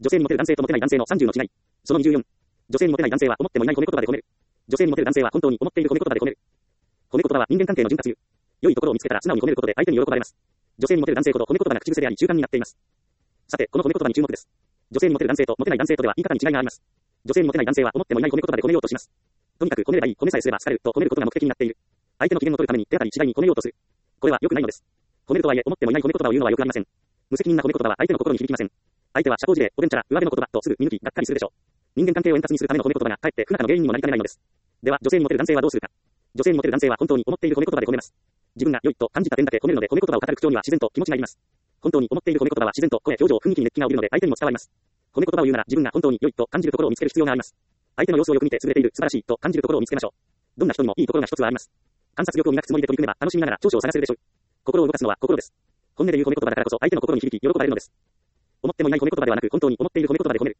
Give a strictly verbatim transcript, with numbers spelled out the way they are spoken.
女性にモテる男性とモテない男性のさんじゅうの違い。そのにじゅうよん。女性にモテない男性は思ってもいない褒め言葉で褒める。女性にモテる男性は本当に思っている褒め言葉で褒める。褒め言葉は人間関係の潤滑油。良いところを見つけたら素直に褒めることで相手に喜ばれます。女性にモテる男性ほど褒め言葉が口癖であり習慣になっています。さて、この褒め言葉に注目です。女性にモテる男性とモテない男性とでは言い方に違いがあります。女性にモテない男性は思ってもいない褒め言葉で褒めようとします。とにかく褒めればいい、褒めさえすれば好かれると褒めることが目的になっている。相手の機嫌を取るために手当たり次第に褒めようとする。これは良くないのです。褒めるとはいえ思ってもいない褒め言葉を言うのは良くありません。無責任な褒め言葉は相手の心に響きません。相手は社交辞令、おべんちゃら、上辺の言葉とすぐ見抜き、がっかりするでしょう。人間関係を円滑にするための褒め言葉がかえって不仲の原因にもなりかねないのです。では、女性にモテる男性はどうするか。女性にモテる男性は本当に思っている褒め言葉で褒めます。自分が良いと感じた点だけ褒めるので褒め言葉を語る口調には自然と気持ちがいります。本当に思っている褒め言葉は自然と声、表情、雰囲気に熱気が帯びるので相手にも伝わります。褒め言葉を言うなら自分が本当に良いと感じるところを見つける必要があります。相手の様子をよく見て優れている、素晴らしいと感じるところを見つけましょう。どんな人にもいいところが一つはあります。観察力を磨くつもりで取り組めば楽しみながら長所を探せるでしょう。心を動かすのは心です。本音で言う褒め言葉だからこそ相手の心に響き喜ばれるのです。思ってもいない褒め言葉ではなく本当に思っている褒め言葉で褒める。